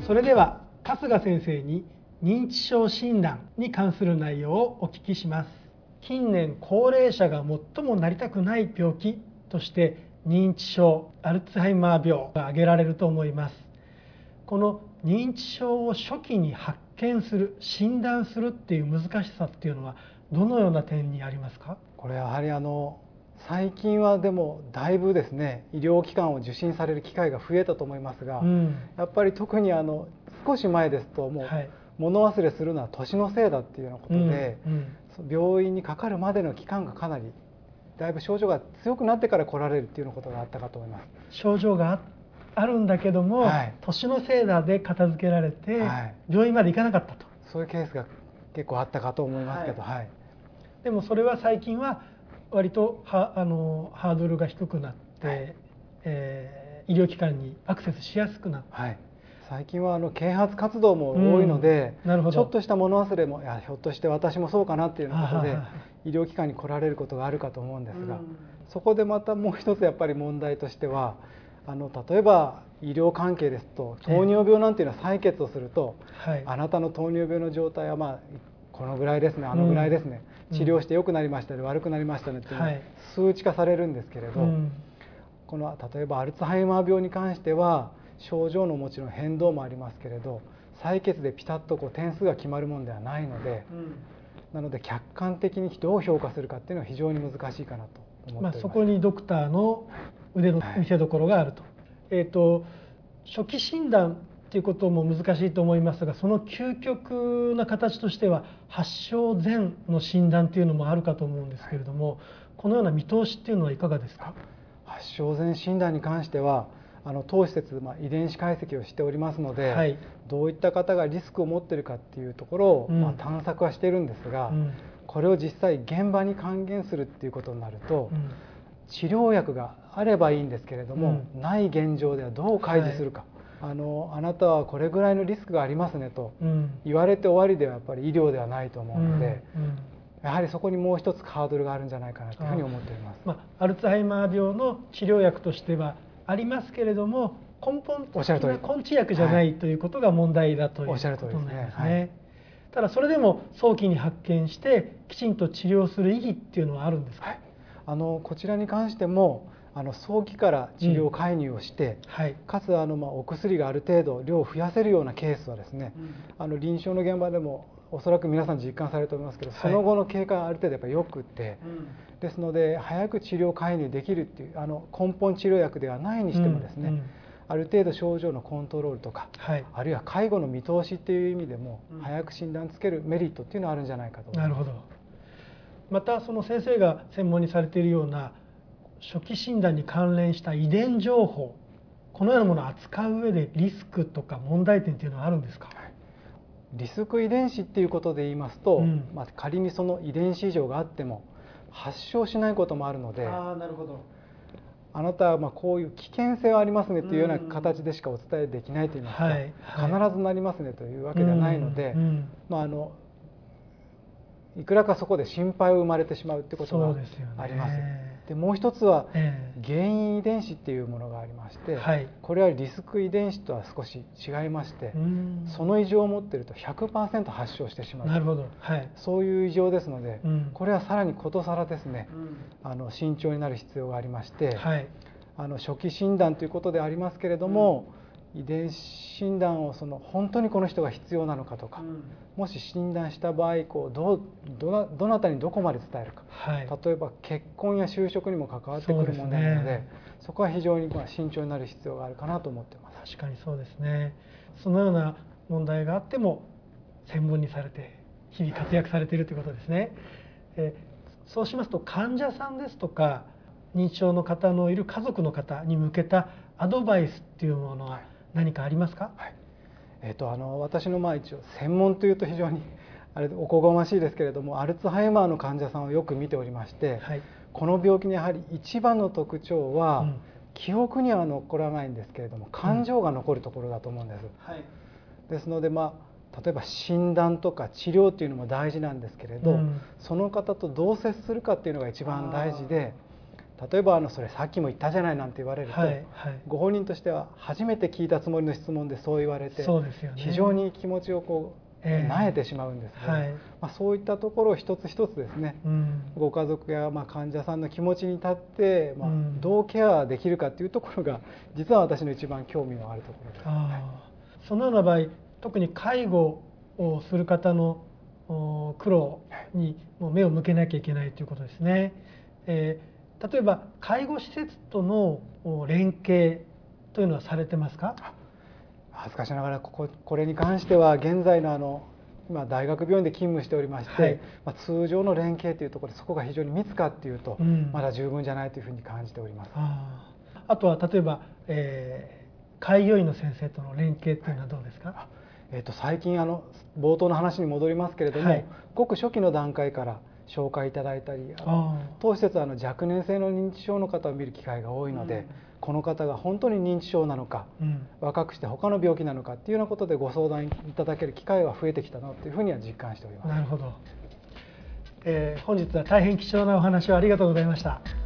それでは春日先生に認知症診断に関する内容をお聞きします。近年高齢者が最もなりたくない病気として認知症、アルツハイマー病が挙げられると思います。この認知症を初期に発見する、診断するっていう難しさっていうのはどのような点にありますか？ これやはり最近はでもだいぶですね、医療機関を受診される機会が増えたと思いますが、やっぱり特に少し前ですともう物忘れするのは年のせいだっていうようなことで、病院にかかるまでの期間がかなりだいぶ症状が強くなってから来られるっていうようなことがあったかと思います。 症状があるんだけども、年のせいだで片付けられて、病院まで行かなかったと。 そういうケースが結構あったかと思いますけど、 でもそれは最近は割とハードルが低くなって、医療機関にアクセスしやすくなって、 最近は啓発活動も多いので、ちょっとした物忘れもひょっとして私もそうかなっていうようなことで医療機関に来られることがあるかと思うんですが、そこでまたもう一つやっぱり問題としては、例えば医療関係ですと糖尿病なんていうのは採血をすると、あなたの糖尿病の状態はこのぐらいですね、あのぐらいですね、治療して良くなりましたね、悪くなりましたねっていうのが数値化されるんですけれど、この例えばアルツハイマー病に関しては症状のもちろん変動もありますけれど、採血でピタッと点数が決まるものではないので、なので客観的にどう評価するかっていうのは非常に難しいかなと思っております。 そこにドクターの腕の見せ所があると。初期診断っていうことも難しいと思いますが、その究極な形としては発症前の診断っていうのもあるかと思うんですけれども、このような見通しっていうのはいかがですか？ 発症前診断に関しては当施設、遺伝子解析をしておりますので、どういった方がリスクを持っているかっていうところを、探索はしているんですが、これを実際現場に還元するっていうことになると、治療薬があればいいんですけれども、ない現状ではどう開示するか、あなたはこれぐらいのリスクがありますねと言われて終わりではやっぱり医療ではないと思うので、やはりそこにもう一つハードルがあるんじゃないかなというふうに思っております。 アルツハイマー病の治療薬としてはありますけれども、根本的な根治薬じゃないということが問題だということなんですね。ただそれでも早期に発見してきちんと治療する意義っていうのはあるんですか？ こちらに関しても早期から治療介入をして、かつお薬がある程度量を増やせるようなケースはですね、臨床の現場でもおそらく皆さん実感されると思いますけど、その後の経過がある程度やっぱりよくて、ですので早く治療介入できるっていう根本治療薬ではないにしてもですね、ある程度症状のコントロールとか、あるいは介護の見通しっていう意味でも早く診断つけるメリットっていうのはあるんじゃないかと思います。 なるほど。またその先生が専門にされているような初期診断に関連した遺伝情報、このようなものを扱う上でリスクとか問題点っていうのはあるんですか？ リスク遺伝子っていうことで言いますと、仮にその遺伝子異常があっても発症しないこともあるので、 なるほど、 あなたはこういう危険性はありますねというような形でしかお伝えできないといいますか、必ずなりますねというわけではないので、いくらかそこで心配を生まれてしまうということがあります。でもう一つは原因遺伝子っていうものがありまして、これはリスク遺伝子とは少し違いまして、その異常を持っていると 100% 発症してしまう。 なるほど、 そういう異常ですので、これはさらにことさらですね、慎重になる必要がありまして、初期診断ということでありますけれども、遺伝子診断を本当にこの人が必要なのかとか、もし診断した場合どなたにどこまで伝えるか、例えば結婚や就職にも関わってくる問題なので、そこは非常に慎重になる必要があるかなと思っています。 確かにそうですね。そのような問題があっても専門にされて日々活躍されているということですね。そうしますと患者さんですとか認知症の方のいる家族の方に向けたアドバイスっていうものは何かありますか？ 私の一応専門というと非常におこがましいですけれども、アルツハイマーの患者さんをよく見ておりまして、この病気にやはり一番の特徴は、記憶には残らないんですけれども感情が残るところだと思うんです。ですので例えば診断とか治療っていうのも大事なんですけれど、その方とどう接するかっていうのが一番大事で、 例えばそれさっきも言ったじゃないなんて言われると、 はいはい、 ご本人としては初めて聞いたつもりの質問でそう言われて、 そうですよね、 非常に気持ちをなえてしまうんですけど、はいそういったところを一つ一つですね、ご家族や患者さんの気持ちに立って、どうケアできるかというところが実は私の一番興味のあるところです。 そのような場合、特に介護をする方の苦労にもう目を向けなきゃいけないということですね。例えば介護施設との連携というのはされてますか？ 恥ずかしながらこれに関しては現在の今大学病院で勤務しておりまして、通常の連携というところでそこが非常に密かっていうと、まだ十分じゃないというふうに感じております。 あとは例えば、開業医の先生との連携というのはどうですか？ 最近冒頭の話に戻りますけれども、ごく初期の段階から紹介いただいたり、当施設は若年性の認知症の方を見る機会が多いので、この方が本当に認知症なのか、若くして他の病気なのかっていうようなことでご相談いただける機会は増えてきたなというふうには実感しております。 なるほど。本日は大変貴重なお話をありがとうございました。